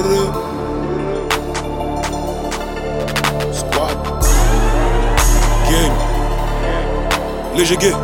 Squad. Game. Léger gay.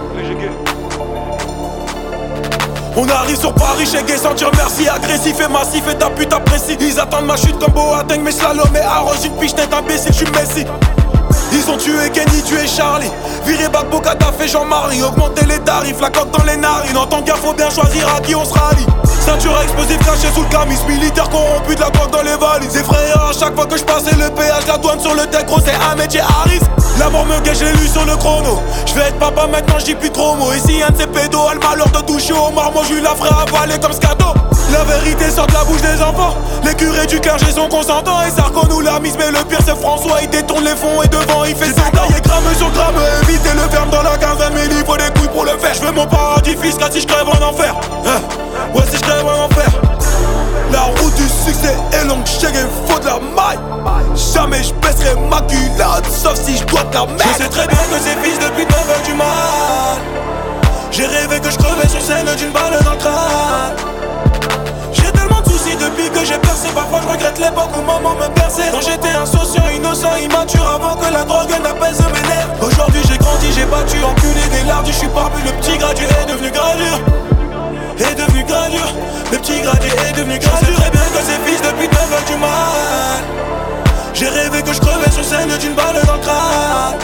On arrive sur Paris, chez Gay, sans dire merci. Agressif et massif et ta pute apprécie. Ils attendent ma chute comme Boateng, mais slalom et arrose une piche tête imbécile, j'suis Messi. Ils ont tué Kenny, tué Charlie. Viré Bagbo, Kadhafi, Jean-Marie. Augmenter les tarifs, la coque dans les narines. En tant que gars, faut bien choisir à qui on se rallie. Ceinture explosive cachée sous le camis. Militaire corrompu, de la drogue dans les valises. Effrayant à chaque fois que je passais le péage. La douane sur le deck, gros, c'est un métier Harris. La mort me gage, j'ai lu sur le chrono. Je vais être papa maintenant, j'dis plus trop mots. Et si un de ces pédos a le malheur de toucher au marmot, je lui la ferai avaler comme scato. La vérité sort de la bouche des enfants. Les curés du clergé sont consentants. Et Sarko nous l'a mise, mais le pire c'est François. Il détourne les fonds et devant il fait ça. Taillé gramme sur gramme, éviter le ferme dans la quinzaine. Mais il faut des couilles pour le faire. Je veux mon paradis fiscal si je crève en enfer. Ouais, si je crève en enfer. La route du succès est longue, il faut de la maille. Jamais je baisserai ma culotte, sauf si je dois te la mettre. Je sais très bien que ces fils depuis 9h du mal. J'ai rêvé que je crevais sur scène d'une balle dans le crâne. J'ai tellement de soucis depuis que j'ai percé. Parfois je regrette l'époque où maman me berçait. Quand j'étais insouciant, innocent, immature, avant que la drogue n'apaise mes nerfs. Aujourd'hui j'ai grandi, j'ai battu, enculé des lardus. Je suis parmi le petit gradué est devenu gradure. Est devenu gradure. Le petit gradué est devenu gradure. Je sais très bien que ces fils depuis 9h du mal. J'ai rêvé que je crevais sur scène d'une balle dans le crâne.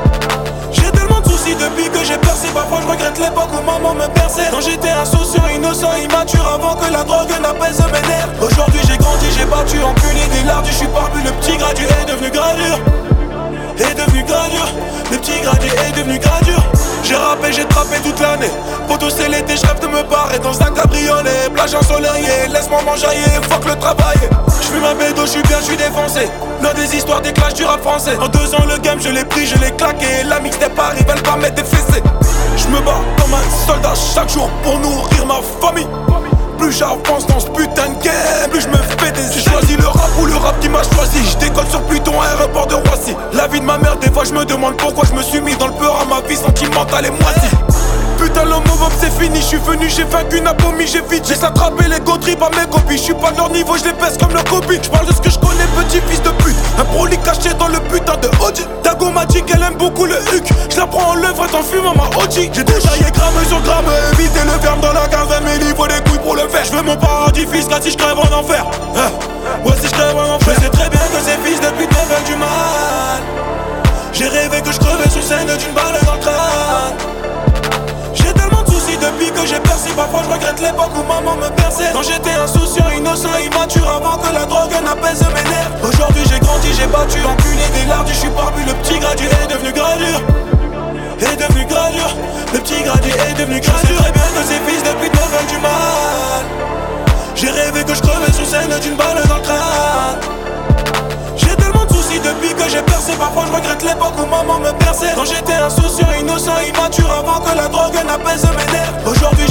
J'ai tellement de soucis depuis que j'ai percé. Parfois je regrette l'époque où maman me berçait. Quand j'étais insouciant, innocent, immature, avant que la drogue n'apaise mes nerfs. Aujourd'hui j'ai grandi, j'ai battu, enculé des lardus. Je suis parmi le petit gradué est devenu gradure. Est devenu gradure. Le petit gradué est devenu gradure. J'ai rappé, j'ai trappé toute l'année. Poto c'est l'été, je rêve de me barrer dans un cabriolet. Plage ensoleillée, laisse-moi m'enjailler, fuck le travail. J'fuis ma bédo, j'suis bien, j'suis défoncé. L'un des histoires des clashs du rap français. En 2 ans le game, je l'ai pris, je l'ai claqué. La mixtape arrive, elle va mettre des fessées. J'me bats comme un soldat chaque jour pour nourrir ma famille. Plus j'avance dans ce putain de game, plus je me fais des. J'ai choisi le rap ou le rap qui m'a choisi. Je décolle sur Pluton, aéroport de Roissy. La vie de ma mère, des fois je me demande pourquoi je me suis mis dans le peur à ma vie sentimentale et moisie. Putain l'homovob c'est fini, je suis venu, j'ai vaincu Napomi, j'ai vite. J'ai attrapé les go trip à mes copies. Je suis pas de leur niveau, je les pèse comme leur copie. Je parle de ce que je connais, petit fils de pute. Un broli caché dans le putain de Audi. Dago m'a dit qu'elle aime beaucoup le huc. Je la prends en levrette en fumant ma OG. J'ai détaillé gramme sur gramme, éviter le ferme dans la quinzaine. Mais il faut des couilles pour le faire. Je veux mon paradis fiscal si je crève en enfer. Ouais si je crève en enfer. Je sais très bien que ces fils depuis 9h du mal. J'ai rêvé que je crevais sur scène d'une balle dans le crâne. J'ai tellement de soucis depuis que j'ai percé. Parfois je regrette l'époque où maman me berçait. Quand j'étais insouciant, innocent, immature, avant que la drogue n'apaise mes nerfs. Aujourd'hui j'ai grandi, j'ai battu, enculé des lardus. Je suis parmi le petit gradué est devenu gradure. Est devenu gradure. Le petit gradué est devenu gradure. Je sais très bien que ces fils depuis 9h du mal. J'ai rêvé que je crevais sur scène d'une balle dans le crâne. J'ai tellement de soucis depuis que j'ai percé. Parfois je regrette l'époque où maman me berçait. Quand j'étais insouciant, innocent, immature, avant que la drogue n'apaise mes nerfs. Aujourd'hui